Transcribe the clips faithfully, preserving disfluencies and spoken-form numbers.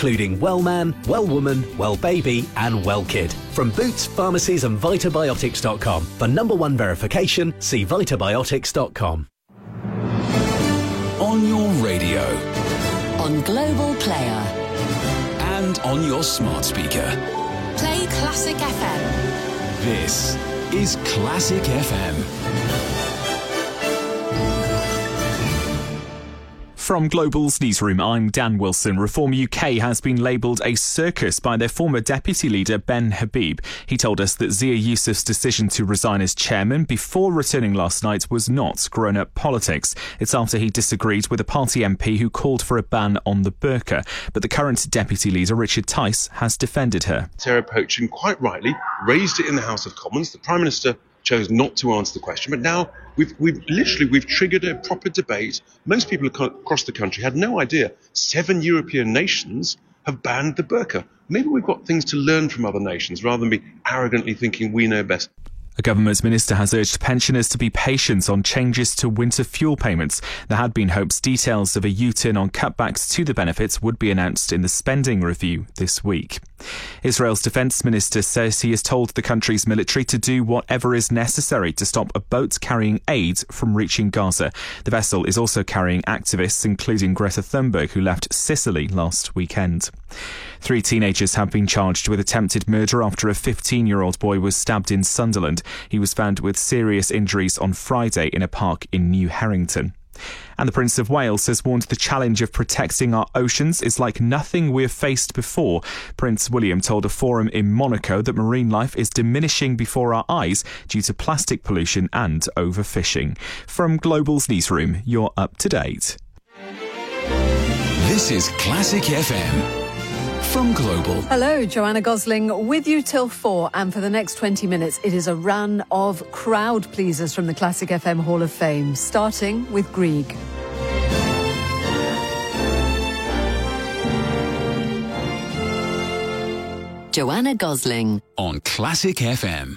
including Wellman, Wellwoman, Wellbaby and Wellkid. From Boots, pharmacies and Vitabiotics dot com. For number one verification, see Vitabiotics dot com. On your radio. On Global Player. And on your smart speaker. Play Classic F M. This is Classic F M. From Global's newsroom, I'm Dan Wilson. Reform U K has been labelled a circus by their former deputy leader, Ben Habib. He told us that Zia Youssef's decision to resign as chairman before returning last night was not grown-up politics. It's after he disagreed with a party M P who called for a ban on the burqa. But the current deputy leader, Richard Tice, has defended her. Sarah Pochen, quite rightly, raised it in the House of Commons. The Prime Minister chose not to answer the question, but now we've we've literally we've triggered a proper debate. Most people across the country had no idea seven European nations have banned the burqa. Maybe we've got things to learn from other nations rather than be arrogantly thinking we know best. A government minister has urged pensioners to be patient on changes to winter fuel payments. There had been hopes details of a U-turn on cutbacks to the benefits would be announced in the spending review this week. Israel's defence minister says he has told the country's military to do whatever is necessary to stop a boat carrying aid from reaching Gaza. The vessel is also carrying activists, including Greta Thunberg, who left Sicily last weekend. Three teenagers have been charged with attempted murder after a fifteen-year-old boy was stabbed in Sunderland. He was found with serious injuries on Friday in a park in New Harrington. And the Prince of Wales has warned the challenge of protecting our oceans is like nothing we have faced before. Prince William told a forum in Monaco that marine life is diminishing before our eyes due to plastic pollution and overfishing. From Global's newsroom, you're up to date. This is Classic F M. From Global. Hello, Joanna Gosling with you till four, and for the next twenty minutes it is a run of crowd pleasers from the Classic F M Hall of Fame, starting with Grieg. Joanna Gosling on Classic F M.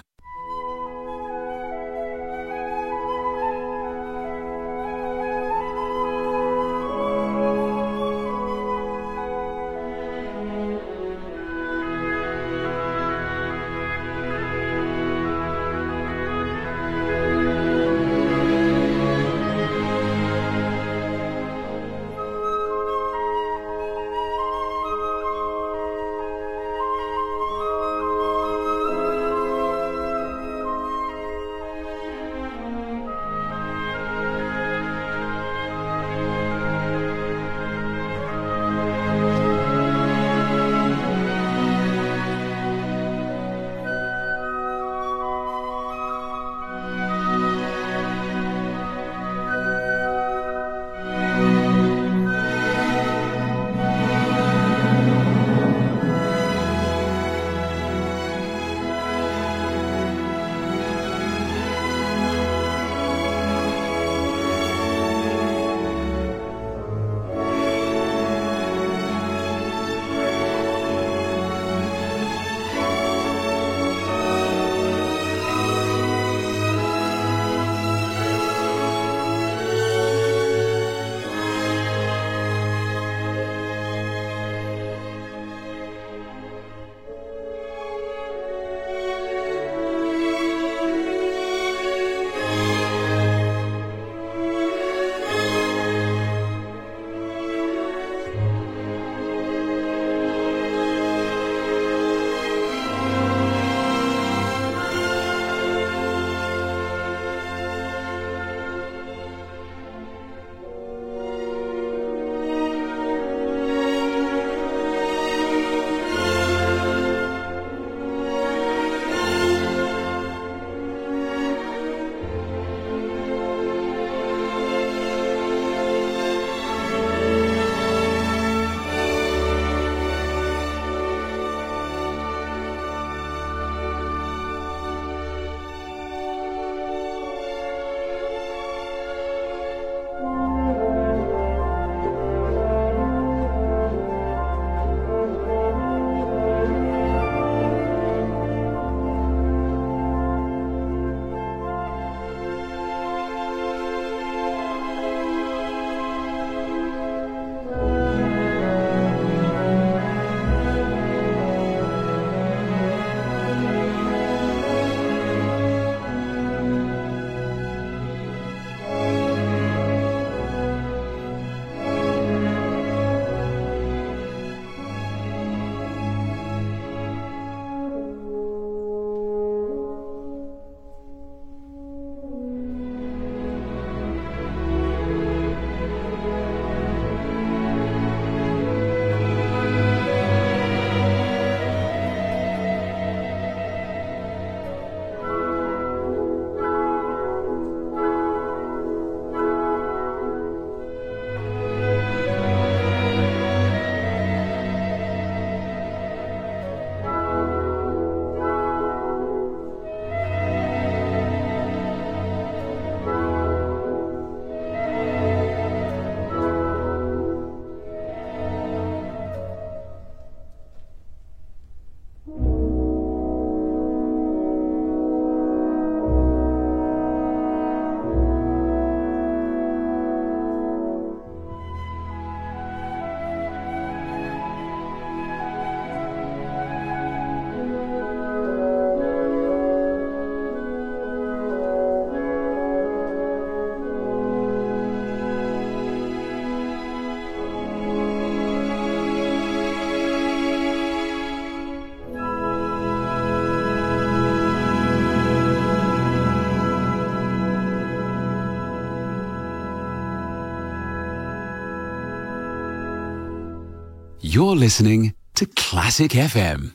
You're listening to Classic F M.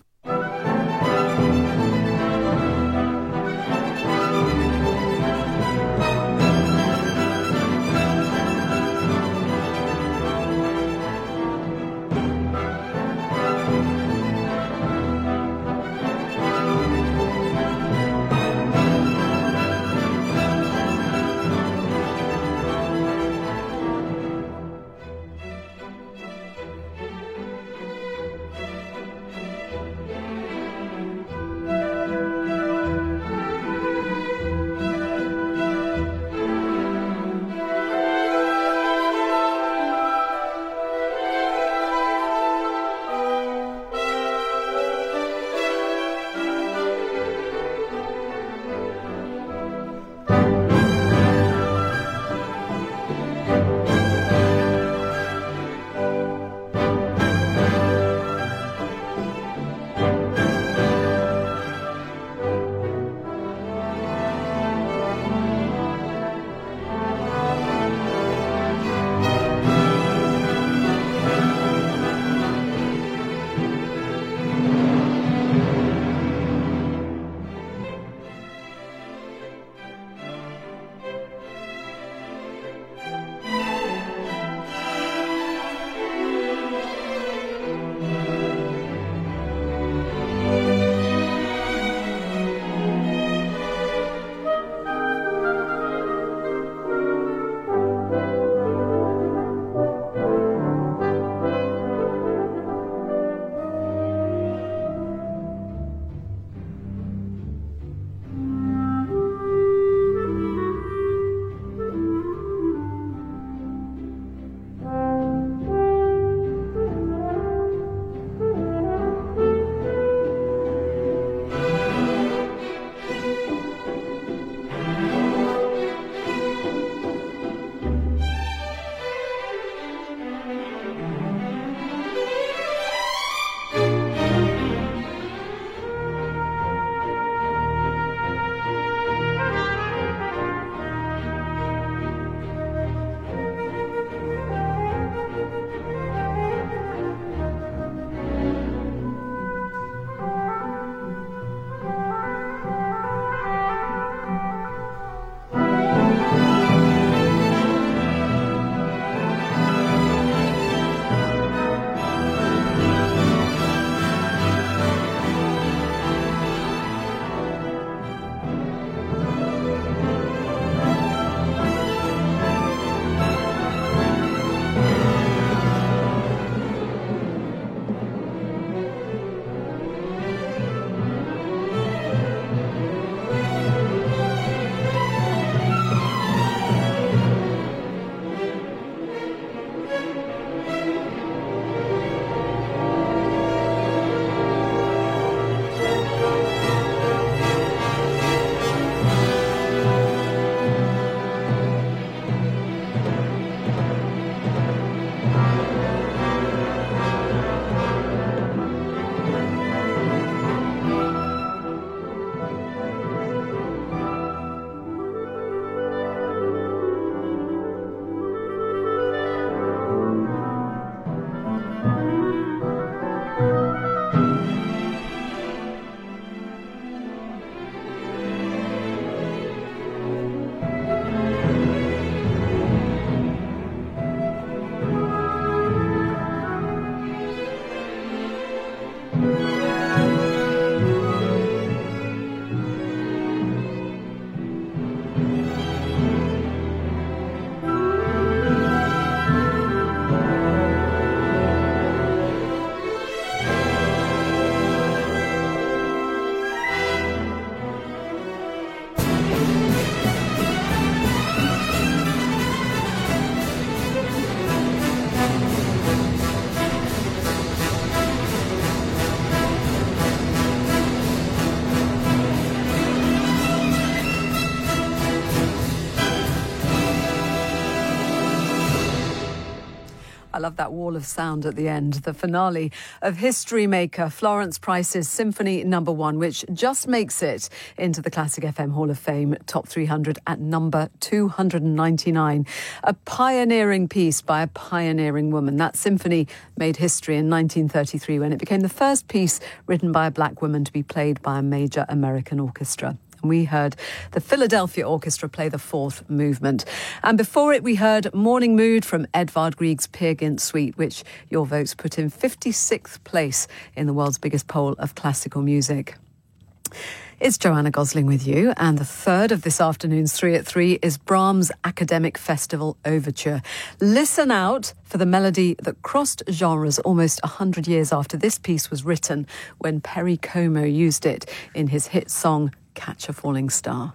love that wall of sound at the end. The finale of history maker Florence Price's Symphony Number One, which just makes it into the Classic F M Hall of Fame Top three hundred at number two hundred ninety-nine. A pioneering piece by a pioneering woman. That symphony made history in nineteen thirty-three when it became the first piece written by a black woman to be played by a major American orchestra. We heard the Philadelphia Orchestra play the fourth movement. And before it, we heard Morning Mood from Edvard Grieg's Peer Gynt Suite, which your votes put in fifty-sixth place in the world's biggest poll of classical music. It's Joanna Gosling with you, and the third of this afternoon's three at three is Brahms' Academic Festival Overture. Listen out for the melody that crossed genres almost one hundred years after this piece was written, when Perry Como used it in his hit song Catch a Falling Star.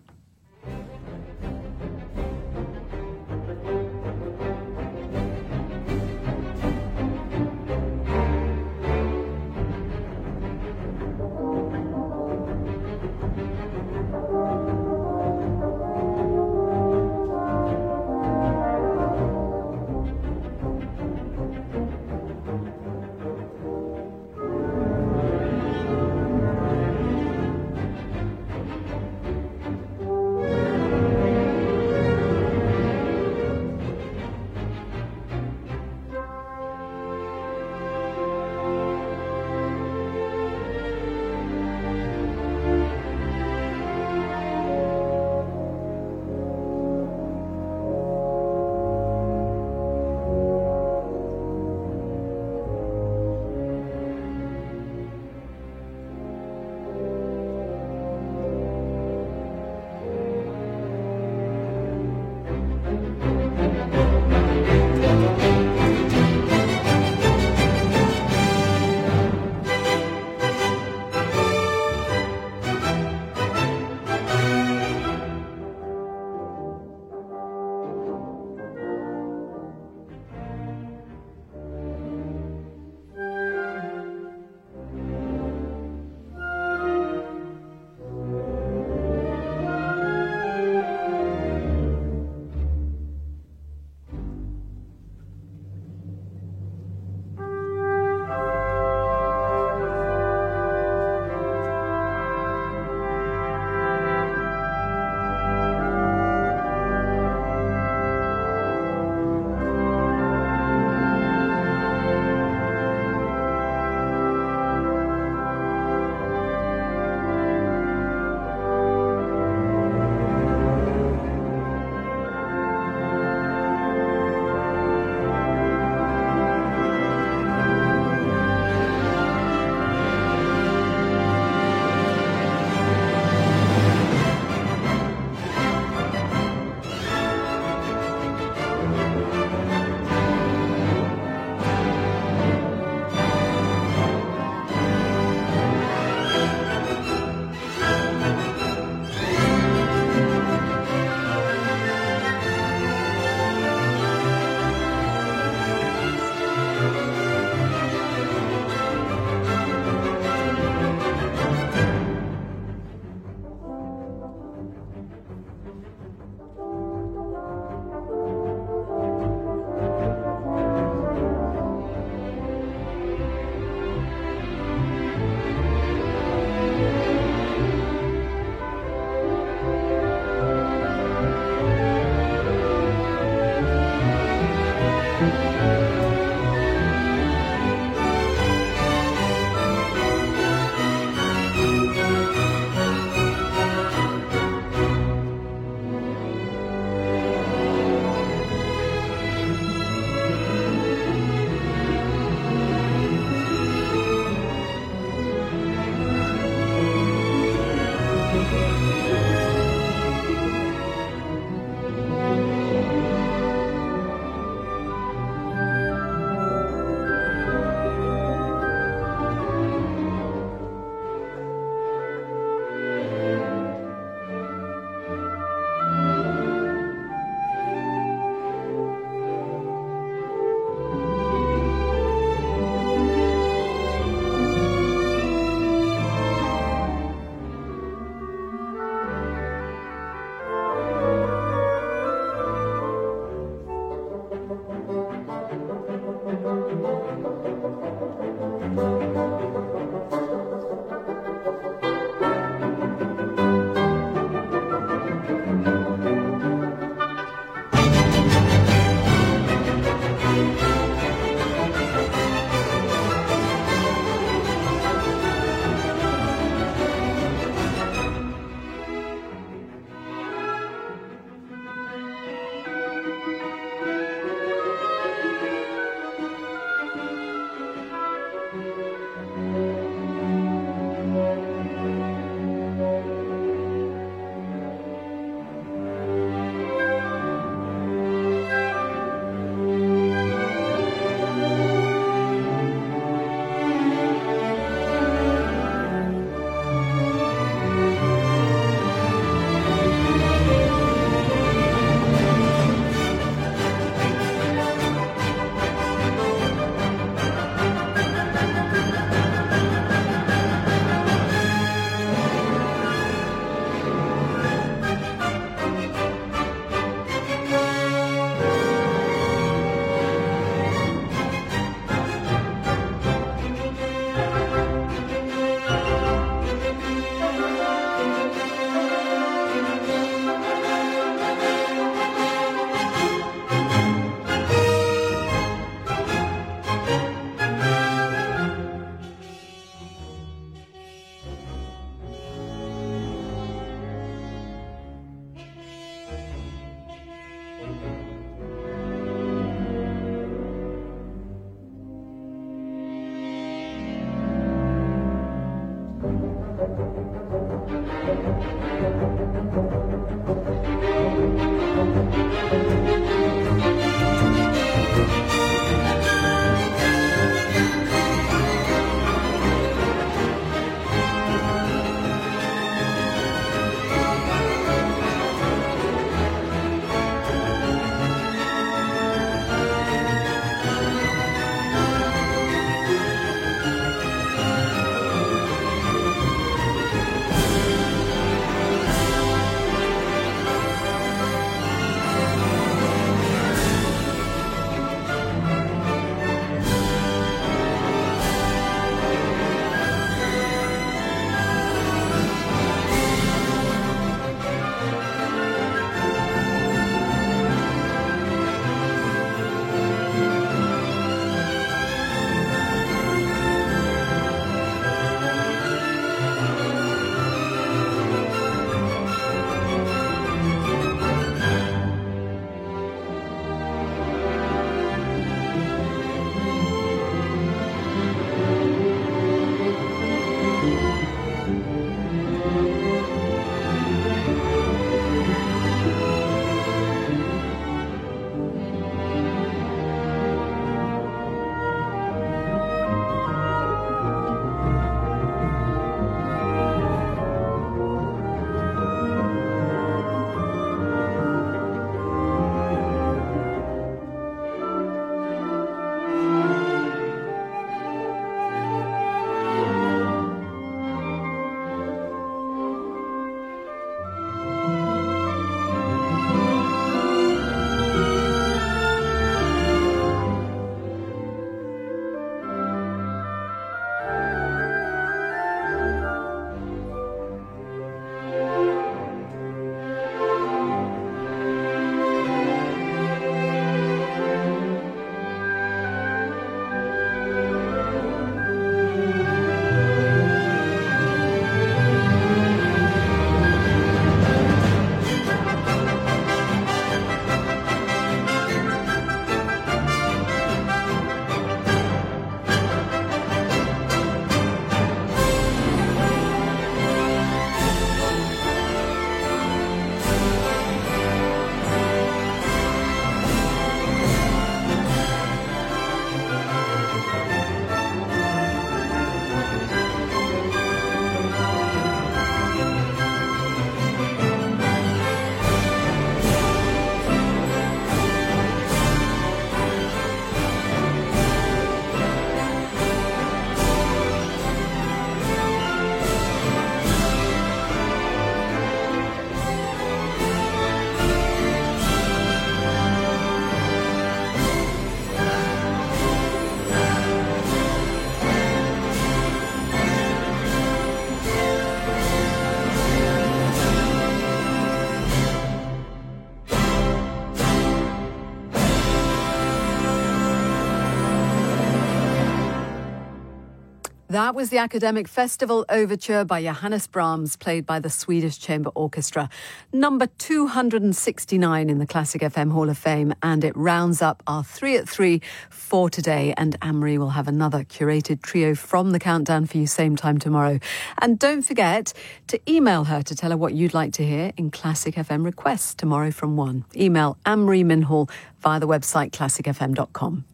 That was the Academic Festival Overture by Johannes Brahms, played by the Swedish Chamber Orchestra. Number two hundred sixty-nine in the Classic F M Hall of Fame, and it rounds up our three at three for today. And Anne-Marie will have another curated trio from the countdown for you same time tomorrow. And don't forget to email her to tell her what you'd like to hear in Classic F M requests tomorrow from one. Email Anne-Marie Minhall via the website classic f m dot com.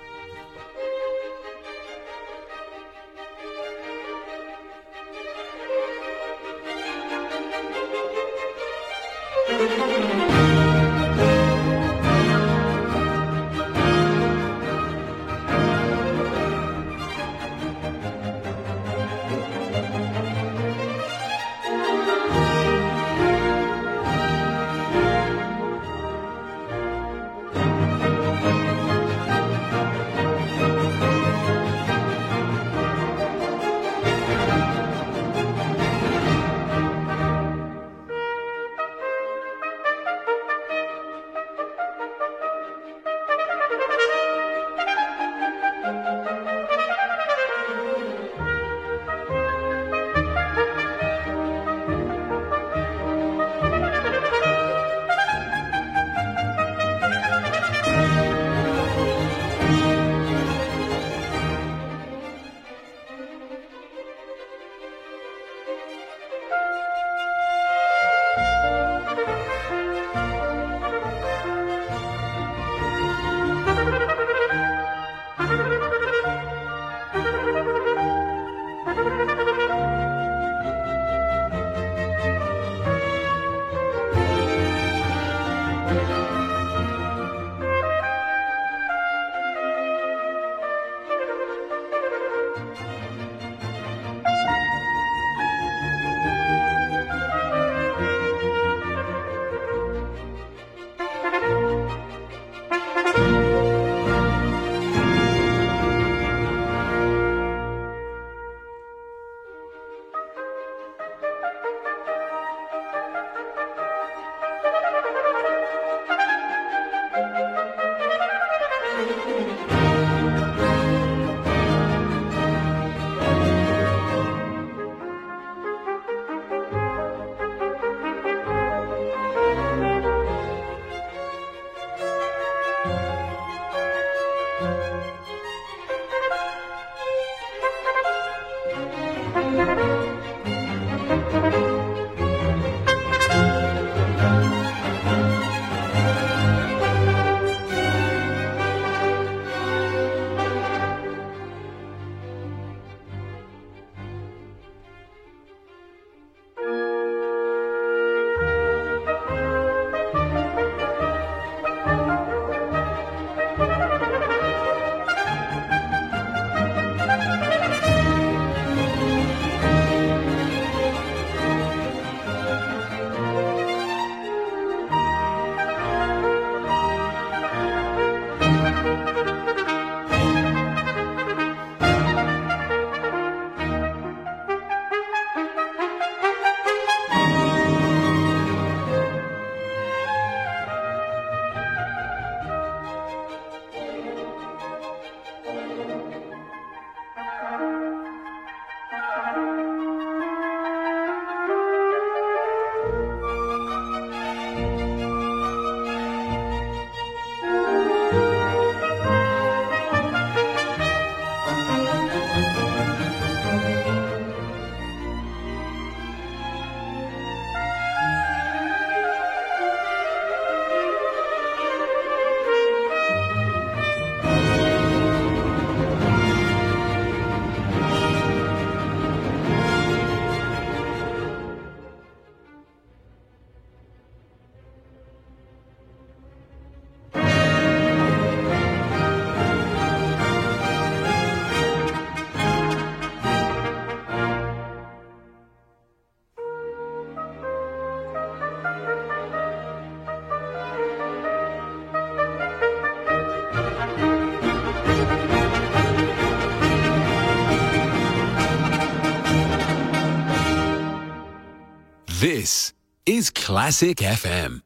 This is Classic F M.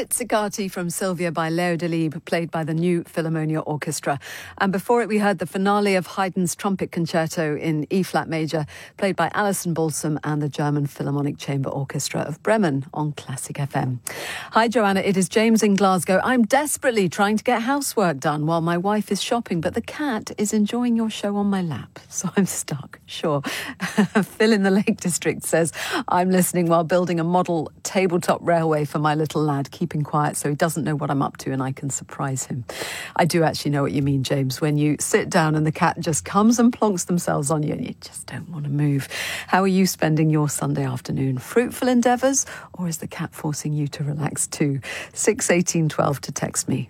Pizzicati from Sylvia by Leo Delibes, played by the New Philharmonia Orchestra. And before it, we heard the finale of Haydn's Trumpet Concerto in E-flat major, played by Alison Balsam and the German Philharmonic Chamber Orchestra of Bremen on Classic F M. Hi, Joanna. It is James in Glasgow. I'm desperately trying to get housework done while my wife is shopping, but the cat is enjoying your show on my lap, so I'm stuck. Sure. Phil in the Lake District says, I'm listening while building a model tabletop railway for my little lad, keeping quiet so he doesn't know what I'm up to and I can surprise him. I do actually know what you mean, James, when you sit down and the cat just comes and plonks themselves on you and you just don't want to move. How are you spending your Sunday afternoon? Fruitful endeavours, or is the cat forcing you to relax too? six eighteen twelve to text me.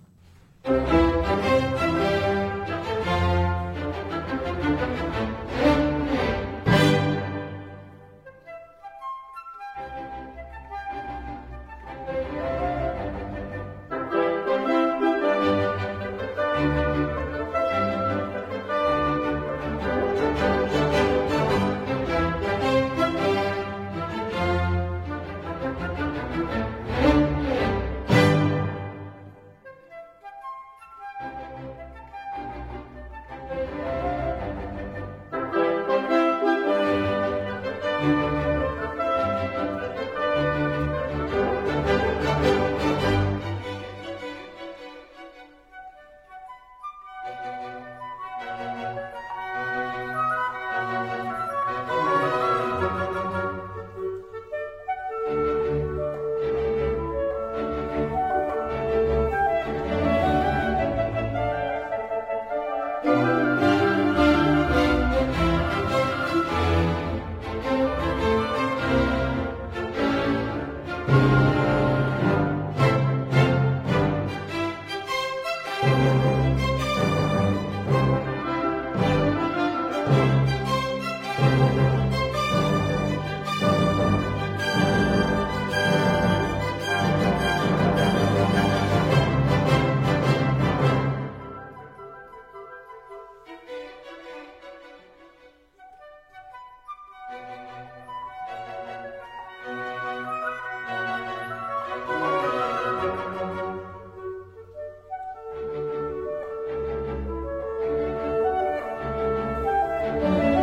Thank you.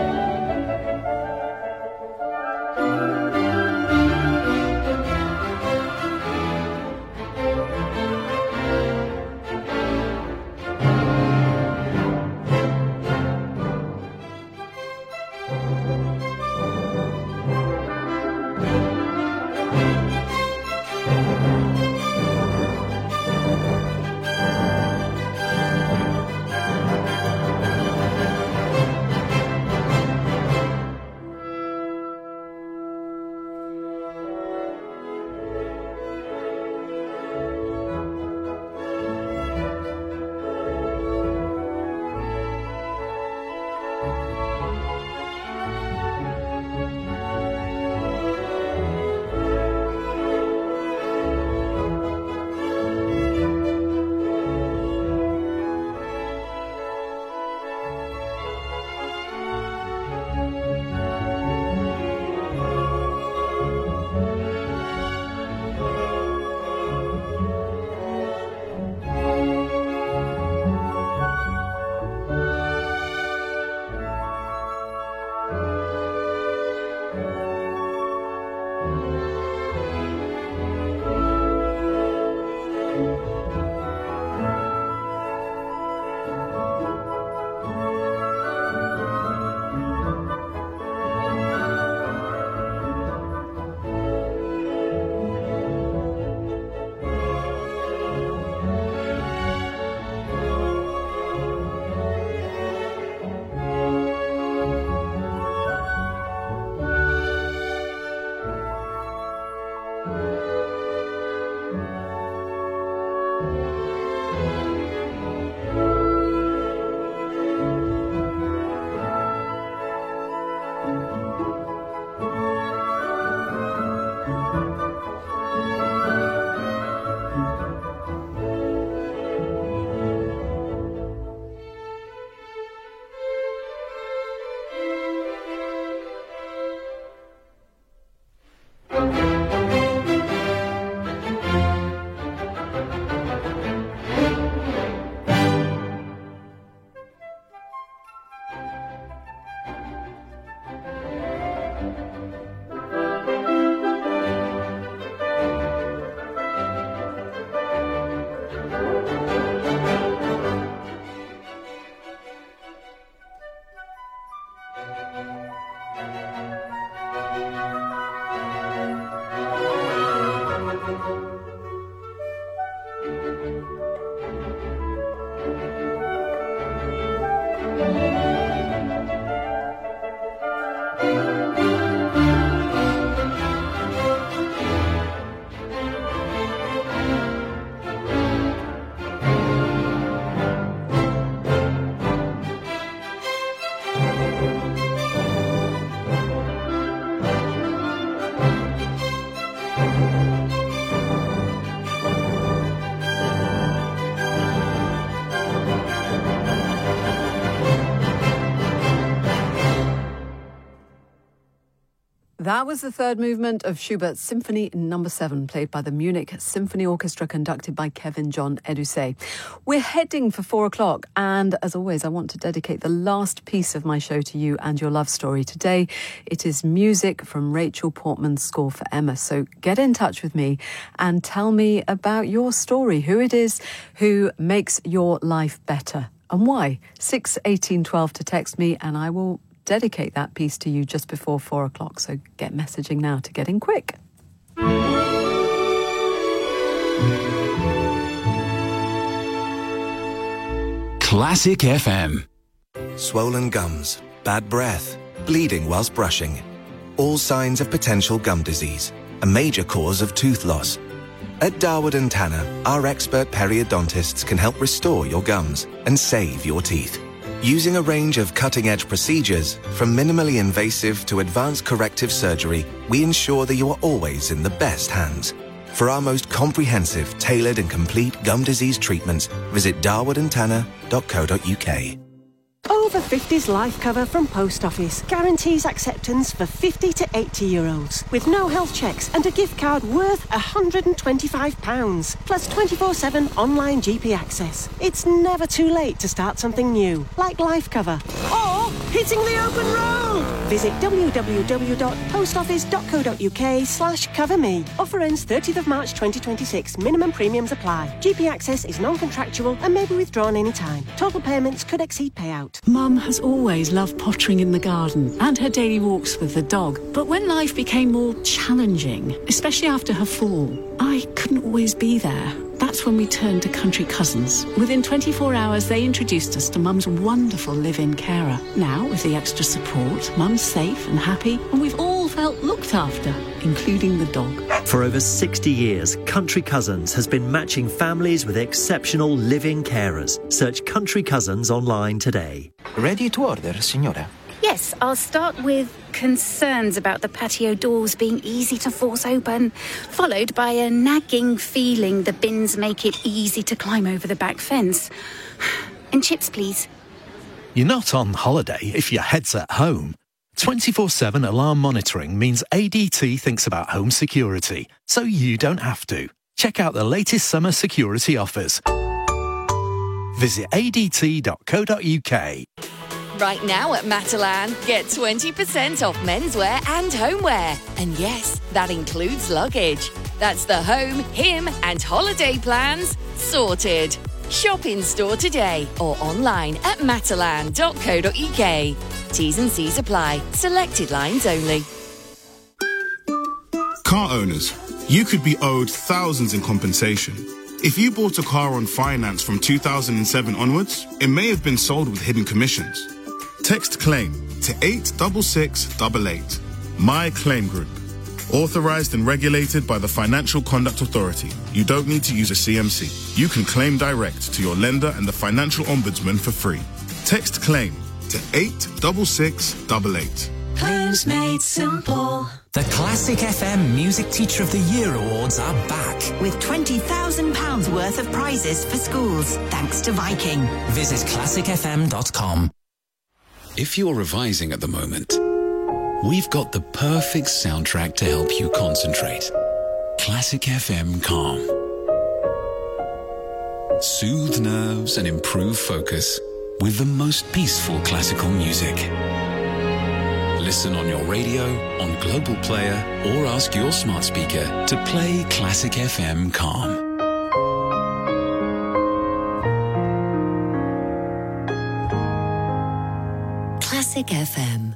That was the third movement of Schubert's Symphony Number seven, played by the Munich Symphony Orchestra, conducted by Kevin John Edusei. We're heading for four o'clock, and as always, I want to dedicate the last piece of my show to you and your love story. Today, it is music from Rachel Portman's score for Emma. So get in touch with me and tell me about your story, who it is who makes your life better and why. six eighteen twelve to text me, and I will dedicate that piece to you just before four o'clock. So get messaging now to get in quick. Classic F M. Swollen gums, bad breath, bleeding whilst brushing. All signs of potential gum disease, a major cause of tooth loss. At Darwood and Tanner, our expert periodontists can help restore your gums and save your teeth. Using a range of cutting-edge procedures, from minimally invasive to advanced corrective surgery, we ensure that you are always in the best hands. For our most comprehensive, tailored and complete gum disease treatments, visit darwood and tanner dot co dot uk. Over fifties life cover from Post Office guarantees acceptance for fifty to eighty year olds with no health checks and a gift card worth one hundred twenty-five pounds plus twenty-four seven online G P access. It's never too late to start something new, like life cover or hitting the open road. Visit w w w dot post office dot co dot uk slash cover me. Offer ends thirtieth of March twenty twenty-six. Minimum premiums apply. G P access is non-contractual and may be withdrawn anytime. Total payments could exceed payout. Mum has always loved pottering in the garden and her daily walks with the dog. But when life became more challenging, especially after her fall, I couldn't always be there. That's when we turned to Country Cousins. Within twenty-four hours, they introduced us to Mum's wonderful live-in carer. Now, with the extra support, Mum's safe and happy, and we've all felt looked after, including the dog. For over sixty years, Country Cousins has been matching families with exceptional live-in carers. Search Country Cousins online today. Ready to order, signora? Yes, I'll start with concerns about the patio doors being easy to force open, followed by a nagging feeling the bins make it easy to climb over the back fence. And chips, please. You're not on holiday if your head's at home. twenty-four seven alarm monitoring means A D T thinks about home security, so you don't have to. Check out the latest summer security offers. Visit a d t dot co dot uk. Right now at Matalan, get twenty percent off menswear and homeware. And yes, that includes luggage. That's the home, him and holiday plans sorted. Shop in store today or online at matalan dot co dot uk. T's and C's apply. Selected lines only. Car owners, you could be owed thousands in compensation. If you bought a car on finance from two thousand seven onwards, it may have been sold with hidden commissions. Text claim to eight six six eight eight. My Claim Group. Authorized and regulated by the Financial Conduct Authority. You don't need to use a C M C. You can claim direct to your lender and the Financial Ombudsman for free. Text claim to eight six six eight eight. Claims made simple. The Classic F M Music Teacher of the Year Awards are back. With twenty thousand pounds worth of prizes for schools, thanks to Viking. Visit classic f m dot com. If you're revising at the moment, we've got the perfect soundtrack to help you concentrate. Classic F M Calm. Soothe nerves and improve focus with the most peaceful classical music. Listen on your radio, on Global Player, or ask your smart speaker to play Classic F M Calm. Classic F M.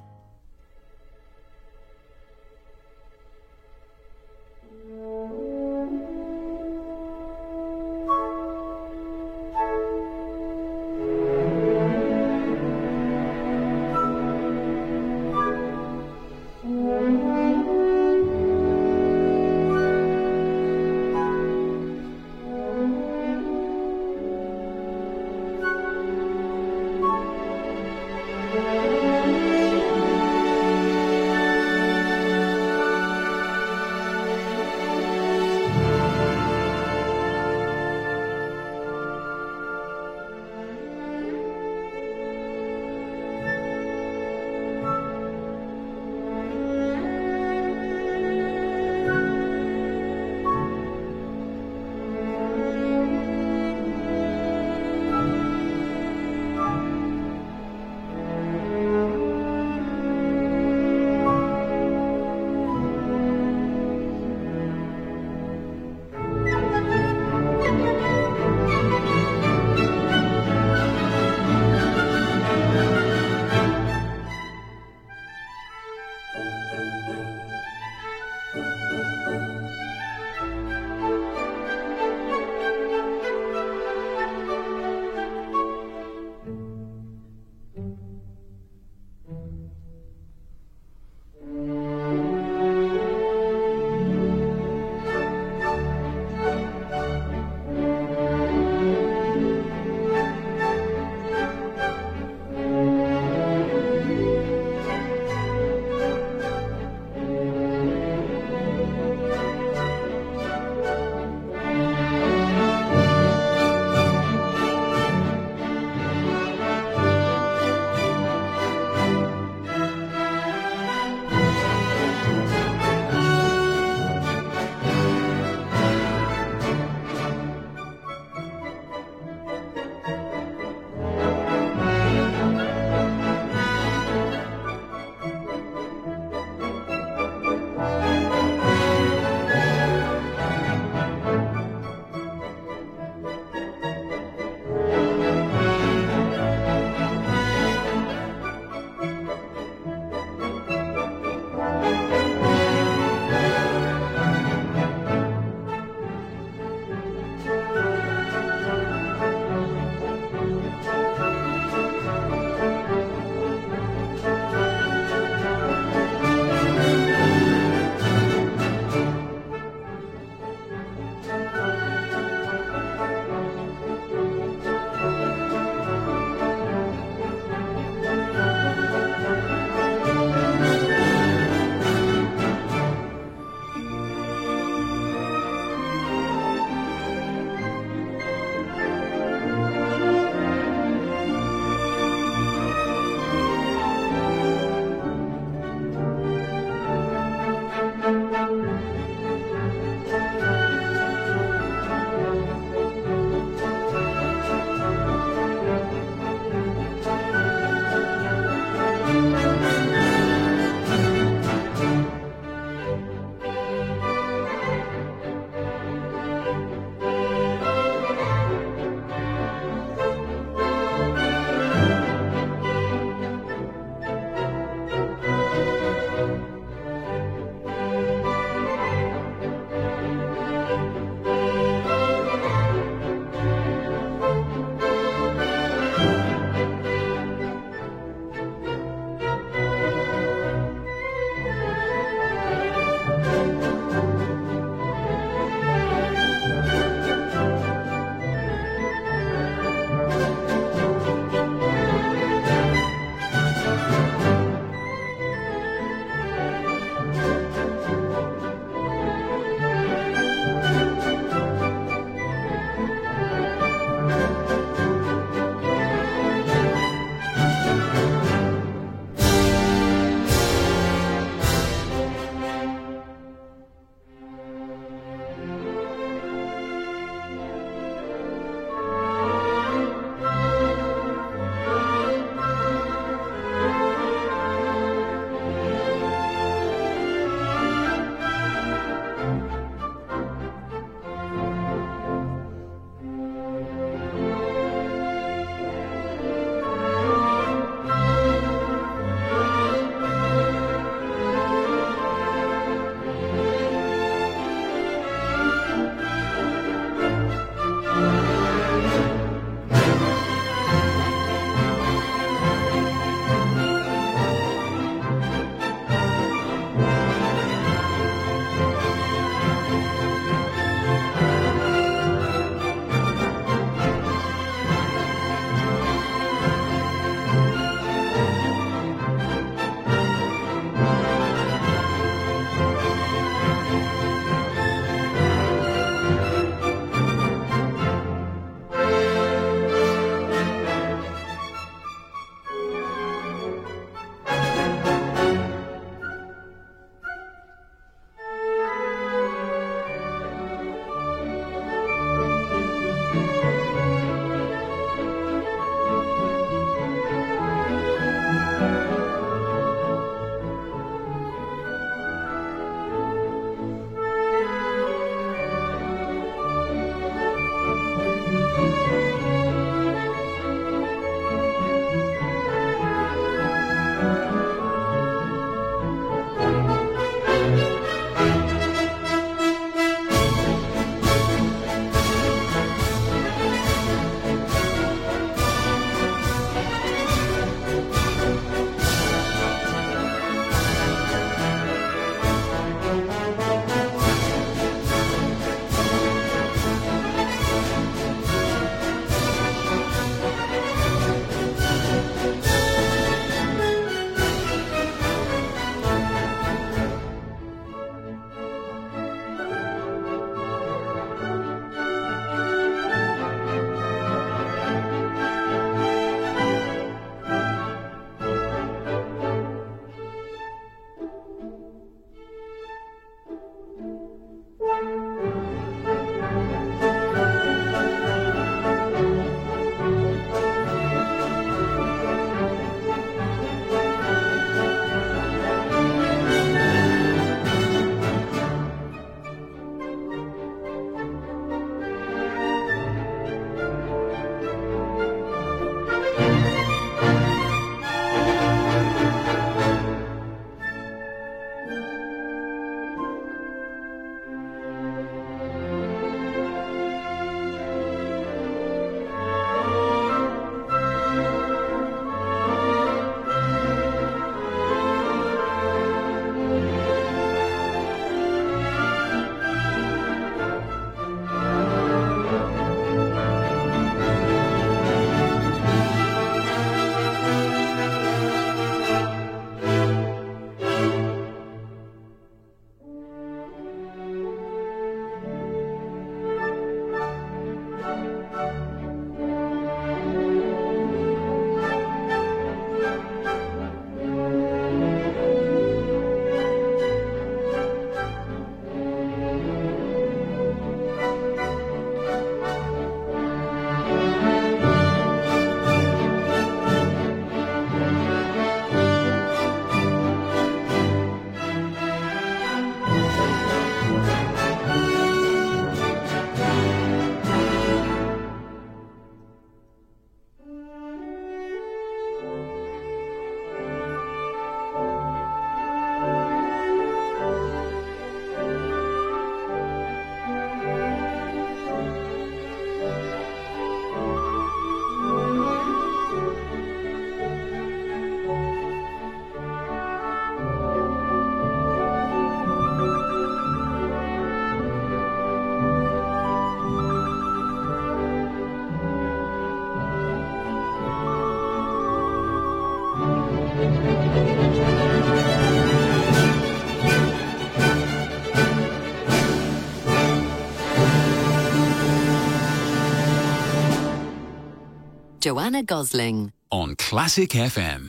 Joanna Gosling. On Classic F M.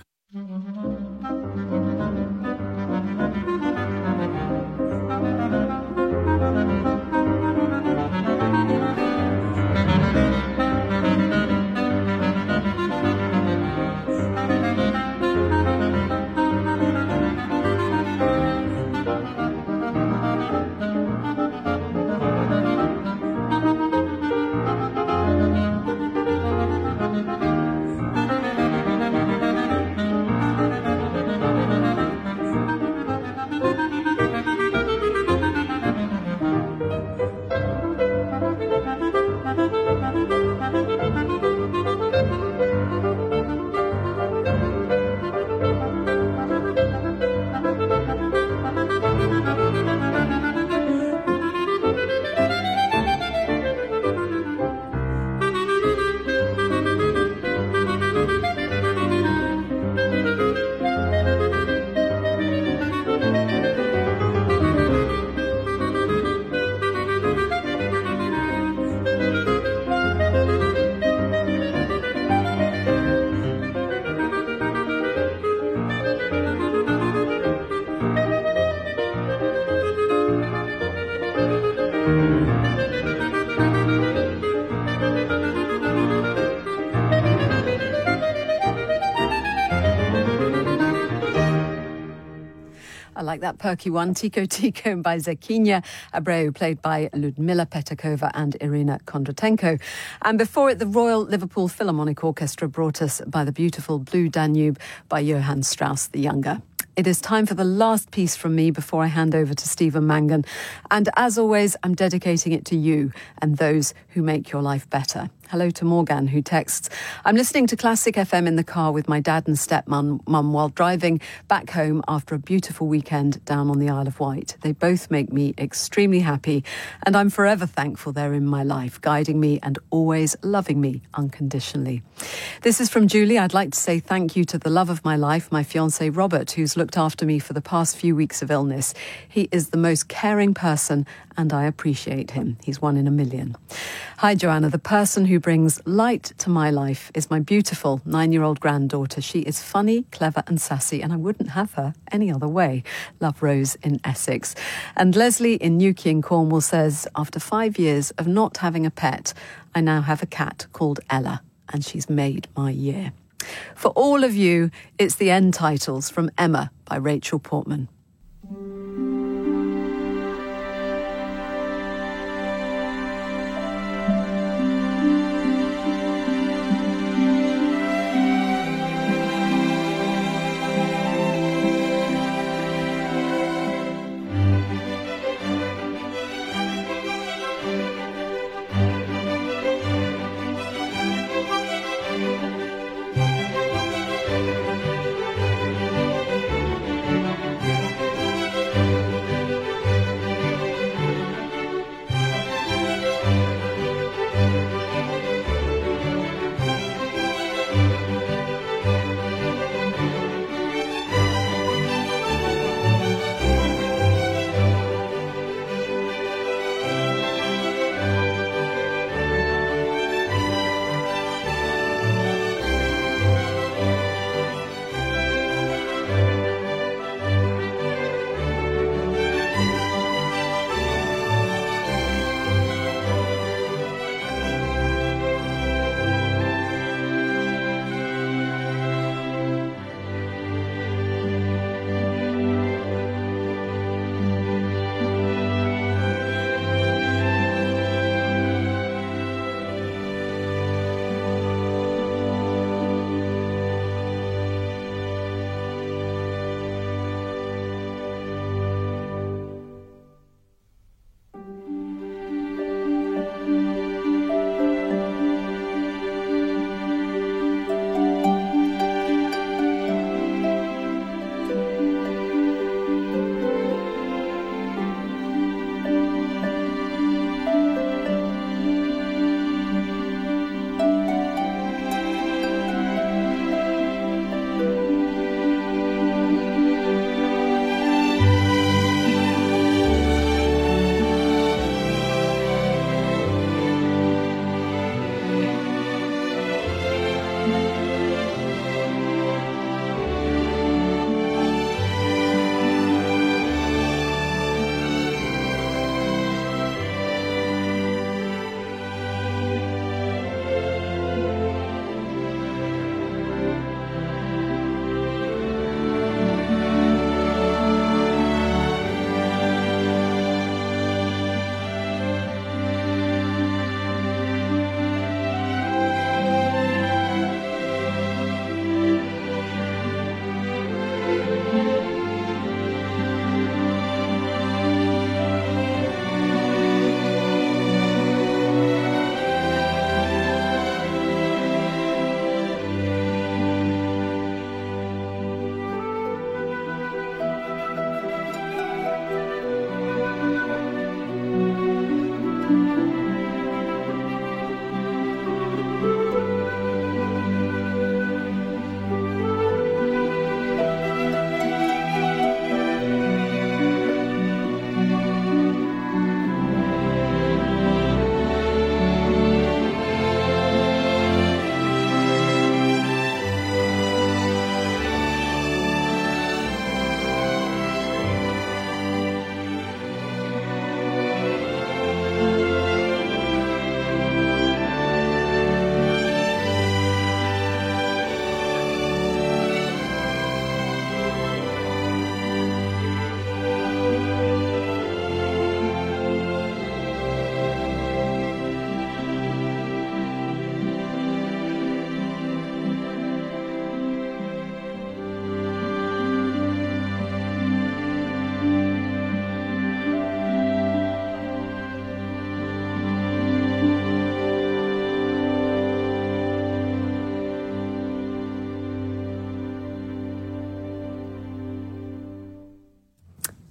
Like that perky one, Tico Tico by Zekinia Abreu, played by Ludmila Petakova and Irina Kondratenko. And before it, the Royal Liverpool Philharmonic Orchestra brought us By the Beautiful Blue Danube by Johann Strauss the Younger. It is time for the last piece from me before I hand over to Stephen Mangan. And as always, I'm dedicating it to you and those who make your life better. Hello to Morgan, who texts, I'm listening to Classic F M in the car with my dad and stepmum mum while driving back home after a beautiful weekend down on the Isle of Wight. They both make me extremely happy, and I'm forever thankful they're in my life, guiding me and always loving me unconditionally. This is from Julie. I'd like to say thank you to the love of my life, my fiancé Robert, who's looked after me for the past few weeks of illness. He is the most caring person, and I appreciate him. He's one in a million. Hi, Joanna. The person who brings light to my life is my beautiful nine-year-old granddaughter. She is funny, clever and sassy, and I wouldn't have her any other way. Love, Rose in Essex. And Leslie in Newquay in Cornwall says, after five years of not having a pet, I now have a cat called Ella, and she's made my year. For all of you, it's the end titles from Emma by Rachel Portman.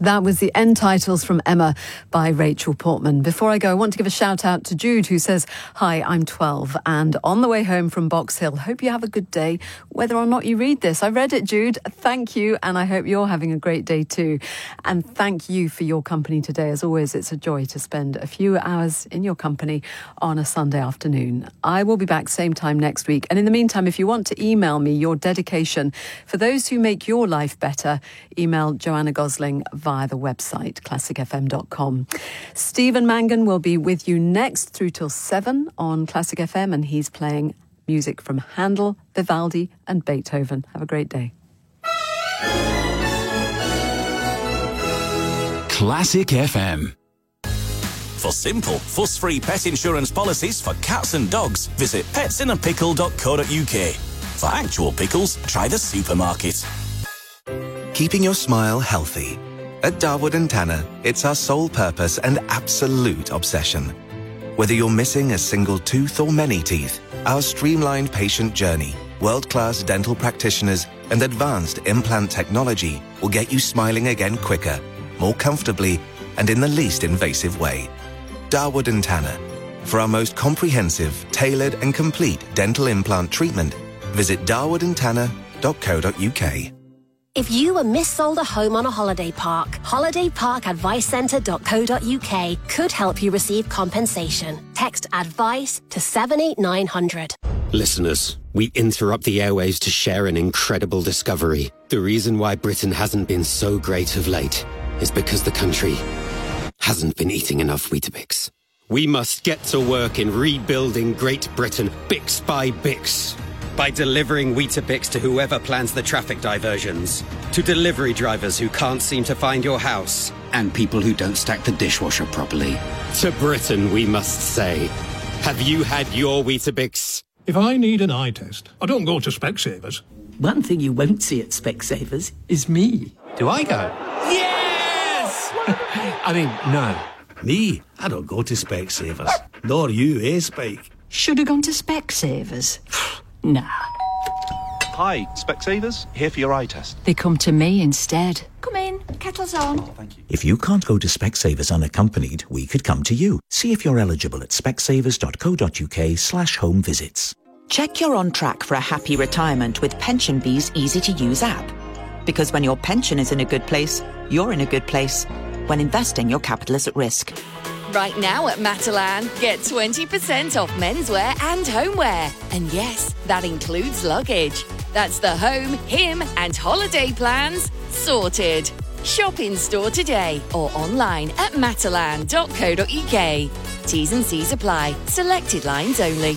That was the end titles from Emma by Rachel Portman. Before I go, I want to give a shout out to Jude, who says, "Hi, I'm twelve and on the way home from Box Hill. Hope you have a good day, whether or not you read this." I read it, Jude. Thank you, and I hope you're having a great day too. And thank you for your company today. As always, it's a joy to spend a few hours in your company on a Sunday afternoon. I will be back same time next week. And in the meantime, if you want to email me your dedication for those who make your life better, email Joanna Gosling via the website classic f m dot com. Stephen Mangan will be with you next through till seven on Classic F M, and he's playing music from Handel, Vivaldi and Beethoven. Have a great day. Classic F M. For simple, fuss-free pet insurance policies for cats and dogs, visit pets in a pickle dot co dot u k. For actual pickles, try the supermarket. Keeping your smile healthy. At Darwood and Tanner, it's our sole purpose and absolute obsession. Whether you're missing a single tooth or many teeth, our streamlined patient journey, world-class dental practitioners, and advanced implant technology will get you smiling again quicker, more comfortably, and in the least invasive way. Darwood and Tanner. For our most comprehensive, tailored, and complete dental implant treatment, visit darwood and tanner dot co dot u k. If you were missold a home on a holiday park, holiday park advice centre dot co dot u k could help you receive compensation. Text ADVICE to seven eight nine hundred. Listeners, we interrupt the airwaves to share an incredible discovery. The reason why Britain hasn't been so great of late is because the country hasn't been eating enough Weetabix. We must get to work in rebuilding Great Britain, Bix by Bix. By delivering Weetabix to whoever plans the traffic diversions, to delivery drivers who can't seem to find your house, and people who don't stack the dishwasher properly. To Britain, we must say, have you had your Weetabix? If I need an eye test, I don't go to Specsavers. One thing you won't see at Specsavers is me. Do I go? Yes! I mean, no. Me, I don't go to Specsavers. Nor you, eh, Spike? Should have gone to Specsavers. Nah. Hi, Specsavers, here for your eye test. They come to me instead. Come in, kettle's on. Oh, thank you. If you can't go to Specsavers unaccompanied, we could come to you. See if you're eligible at specsavers dot co dot u k slash home visits. Check you're on track for a happy retirement with PensionBee's easy-to-use app. Because when your pension is in a good place, you're in a good place. When investing, your capital is at risk. Right now at Matalan, get twenty percent off menswear and homeware. And yes, that includes luggage. That's the home, him and holiday plans sorted. Shop in store today or online at matalan dot co dot u k. T's and C's apply. Selected lines only.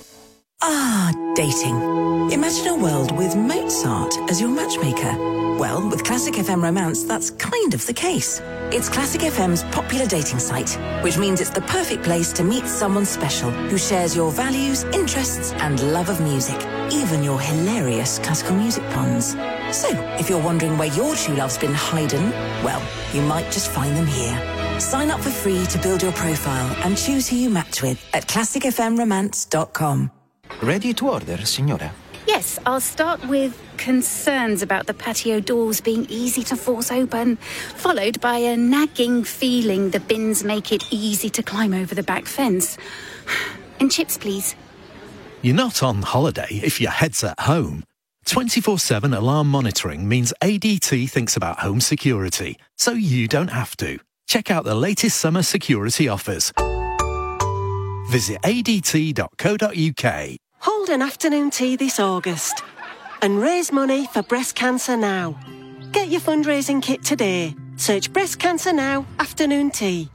Ah, dating. Imagine a world with Mozart as your matchmaker. Well, with Classic F M Romance, that's kind of the case. It's Classic F M's popular dating site, which means it's the perfect place to meet someone special who shares your values, interests, and love of music, even your hilarious classical music puns. So, if you're wondering where your true love's been hidden, well, you might just find them here. Sign up for free to build your profile and choose who you match with at classic f m romance dot com. Ready to order, signora? Yes, I'll start with concerns about the patio doors being easy to force open, followed by a nagging feeling the bins make it easy to climb over the back fence. And chips, please. You're not on holiday if your head's at home. twenty-four seven alarm monitoring means A D T thinks about home security, so you don't have to. Check out the latest summer security offers. Visit a d t dot co dot u k. Hold an afternoon tea this August and raise money for Breast Cancer Now. Get your fundraising kit today. Search Breast Cancer Now Afternoon Tea.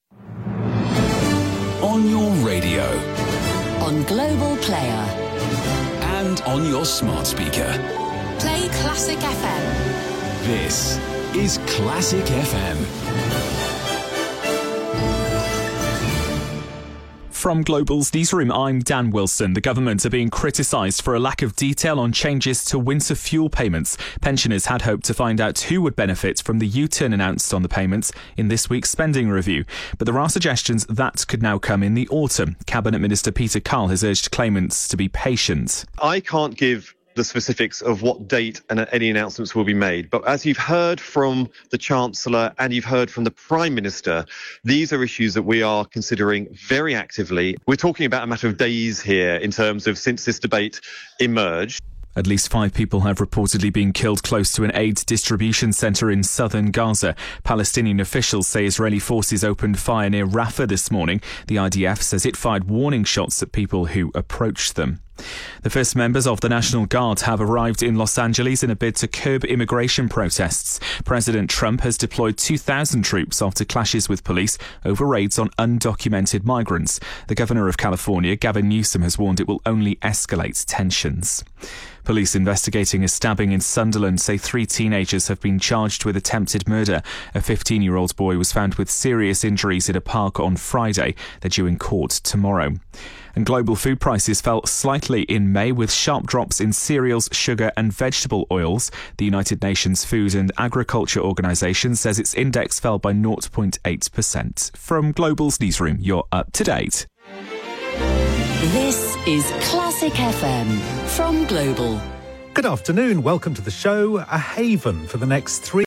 On your radio. On Global Player. And on your smart speaker. Play Classic F M. This is Classic F M. From Global's newsroom, I'm Dan Wilson. The government are being criticised for a lack of detail on changes to winter fuel payments. Pensioners had hoped to find out who would benefit from the U-turn announced on the payments in this week's spending review. But there are suggestions that could now come in the autumn. Cabinet Minister Peter Carl has urged claimants to be patient. I can't give the the specifics of what date and any announcements will be made. But as you've heard from the Chancellor and you've heard from the Prime Minister, these are issues that we are considering very actively. We're talking about a matter of days here in terms of since this debate emerged. At least five people have reportedly been killed close to an aid distribution centre in southern Gaza. Palestinian officials say Israeli forces opened fire near Rafah this morning. The I D F says it fired warning shots at people who approached them. The first members of the National Guard have arrived in Los Angeles in a bid to curb immigration protests. President Trump has deployed two thousand troops after clashes with police over raids on undocumented migrants. The governor of California, Gavin Newsom, has warned it will only escalate tensions. Police investigating a stabbing in Sunderland say three teenagers have been charged with attempted murder. A fifteen-year-old boy was found with serious injuries in a park on Friday. They're due in court tomorrow. And global food prices fell slightly in May with sharp drops in cereals, sugar and vegetable oils. The United Nations Food and Agriculture Organization says its index fell by zero point eight percent. From Global's newsroom, you're up to date. This is Classic F M from Global. Good afternoon. Welcome to the show, a haven for the next three